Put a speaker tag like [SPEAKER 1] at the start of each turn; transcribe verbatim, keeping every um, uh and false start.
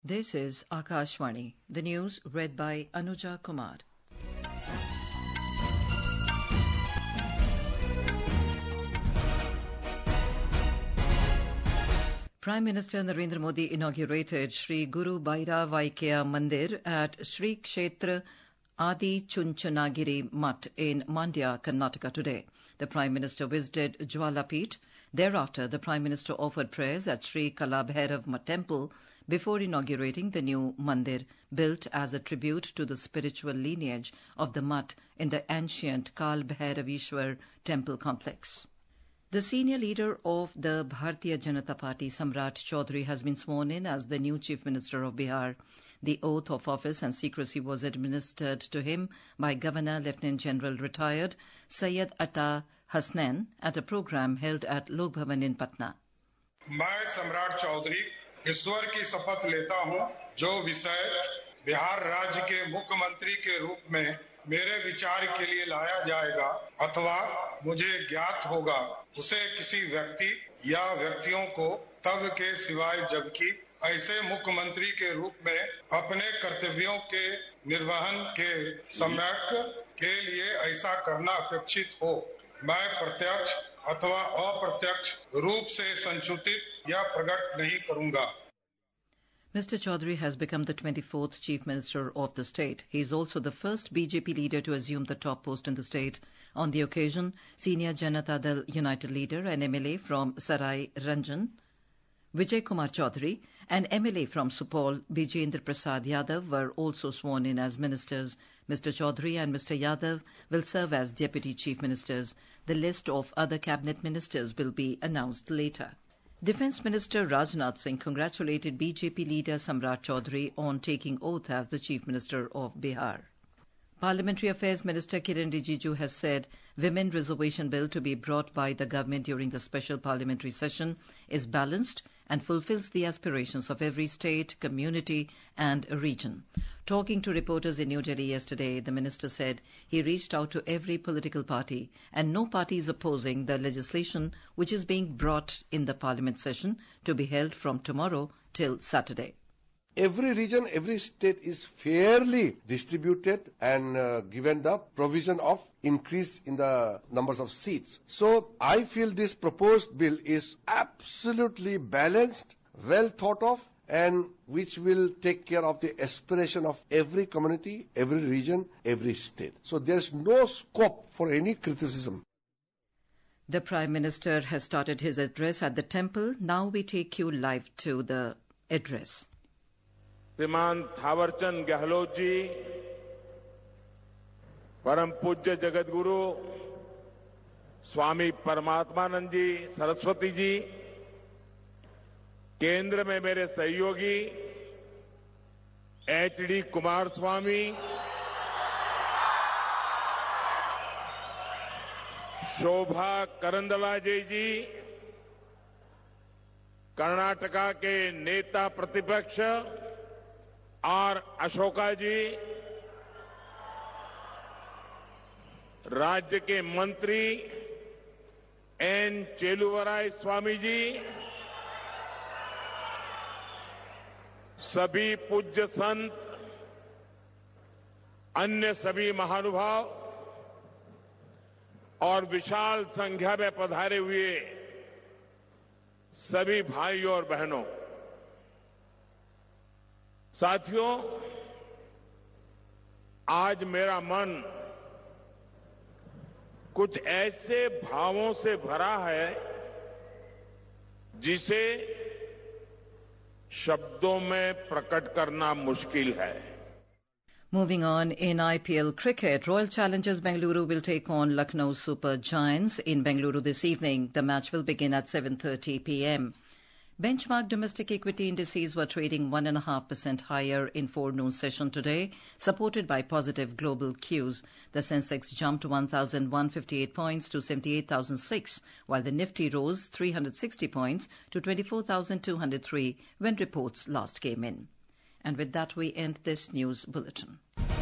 [SPEAKER 1] This is Akashvani. The news read by Anuja Kumar. Prime Minister Narendra Modi inaugurated Sri Guru Bhaira Vaikya Mandir at Sri Kshetra Adi Chunchanagiri Mutt in Mandya, Karnataka today. The Prime Minister visited Jwalapith. Thereafter, the Prime Minister offered prayers at Sri Kalabhairav Temple before inaugurating the new mandir, built as a tribute to the spiritual lineage of the Mutt in the ancient Kal Bhairavishwar temple complex. The senior leader of the Bharatiya Janata Party, Samrat Chaudhary, has been sworn in as the new Chief Minister of Bihar. The oath of office and secrecy was administered to him by Governor Lieutenant General retired Syed Ata Hasnain at a program held at Lok Bhavan in Patna.
[SPEAKER 2] मैं सम्राट चौधरी ईश्वर की शपथ लेता हूं, जो विषय बिहार राज्य के मुख्यमंत्री के रूप में मेरे विचार के लिए लाया जाएगा अथवा मुझे ज्ञात होगा, उसे किसी व्यक्ति या व्यक्तियों को तब के सिवाय जबकि ऐसे मुख्यमंत्री के रूप में अपने कर्तव्यों के निर्वहन के सम्यक के लिए ऐसा करना अपेक्षित हो, मैं प्रत्यक्ष अथवा अप्रत्यक्ष रूप से संसूचित या प्रकट नहीं करूंगा.
[SPEAKER 1] Mister Chaudhary has become the twenty-fourth Chief Minister of the state. He is also the first B J P leader to assume the top post in the state. On the occasion, senior Janata Dal United leader and M L A from Sarai Ranjan, Vijay Kumar Chaudhary, and M L A from Supol, Bijendra Prasad Yadav, were also sworn in as ministers. Mister Chaudhary and Mister Yadav will serve as deputy chief ministers. The list of other cabinet ministers will be announced later. Defence Minister Rajnath Singh congratulated B J P leader Samrat Chaudhary on taking oath as the Chief Minister of Bihar. Parliamentary Affairs Minister Kiren Rijiju has said Women Reservation Bill to be brought by the government during the special parliamentary session is balanced and fulfills the aspirations of every state, community and region. Talking to reporters in New Delhi yesterday, the minister said he reached out to every political party and no party is opposing the legislation which is being brought in the parliament session to be held from tomorrow till Saturday.
[SPEAKER 3] Every region, every state is fairly distributed and uh, given the provision of increase in the numbers of seats. So I feel this proposed bill is absolutely balanced, well thought of, and which will take care of the aspiration of every community, every region, every state. So there's no scope for any criticism.
[SPEAKER 1] The Prime Minister has started his address at the temple. Now we take you live to the address.
[SPEAKER 4] श्रीमान थावरचंद गहलोत जी, परम पूज्य जगत गुरु स्वामी परमात्मानंद जी, सरस्वती जी, केंद्र में मेरे सहयोगी H D Kumaraswamy, Shobha Karandlaje ji, Karnataka के नेता प्रतिपक्ष आर अशोका जी, राज्य के मंत्री एन चेलुवराय स्वामी जी, सभी पूज्य संत, अन्य सभी महानुभाव और विशाल संख्या में पधारे हुए सभी भाइयों और बहनों, साथियों, आज मेरा मन कुछ ऐसे भावों से भरा है जिसे शब्दों में प्रकट करना मुश्किल है.
[SPEAKER 1] Moving on, in I P L cricket, Royal Challengers Bengaluru will take on Lucknow Super Giants in Bengaluru this evening. The match will begin at seven thirty p m Benchmark domestic equity indices were trading one point five percent higher in forenoon session today, supported by positive global cues. The Sensex jumped one thousand one hundred fifty-eight points to seventy-eight thousand six, while the Nifty rose three hundred sixty points to twenty-four thousand two hundred three when reports last came in. And with that, we end this news bulletin.